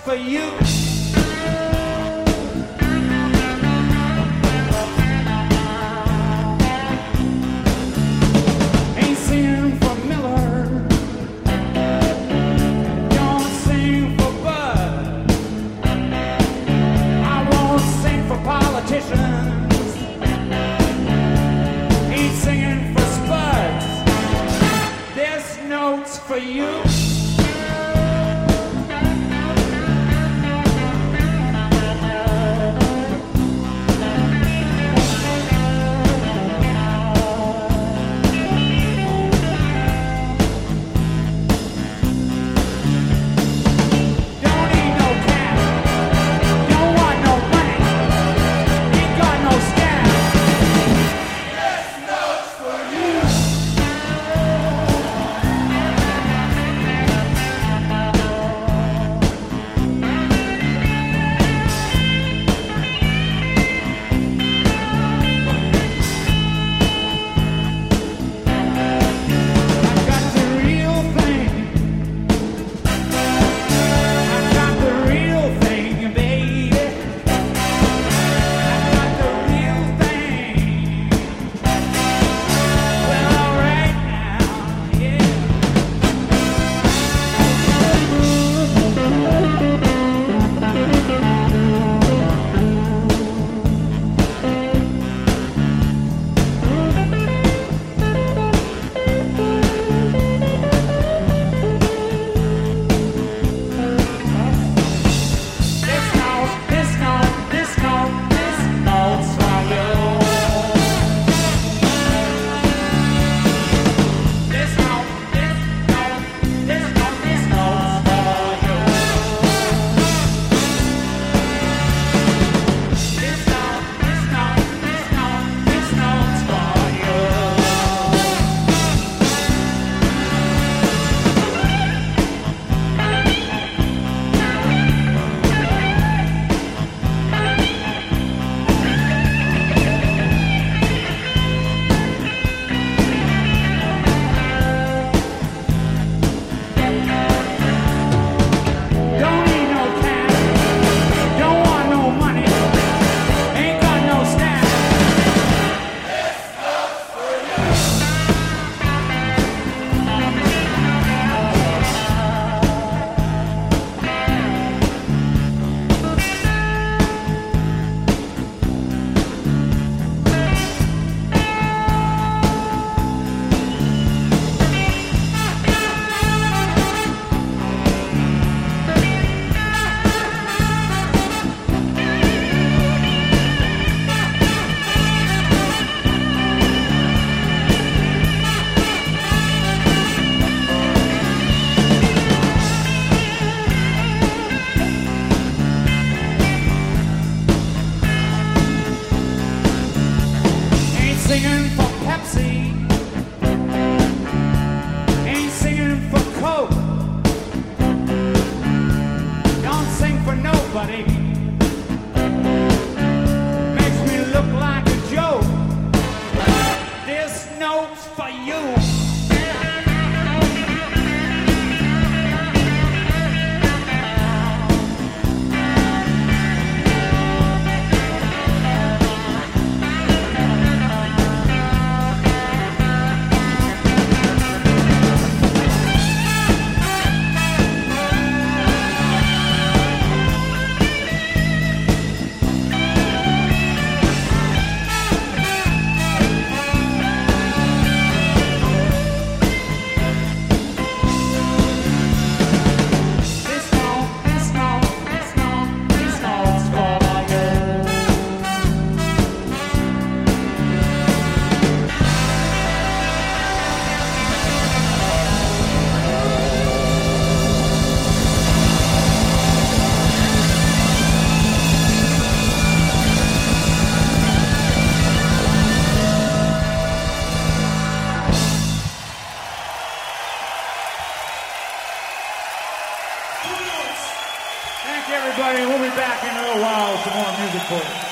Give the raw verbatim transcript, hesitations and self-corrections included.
for you. Ain't singing for Miller. Don't sing for Bud. I won't sing for politicians. Ain't singing for Spuds. There's notes for you. Singing for Pepsi, ain't singing for Coke. Don't sing for nobody. Makes me look like a joke. This note's for you. Thank you, everybody. We'll be back in a little while with some more music for you.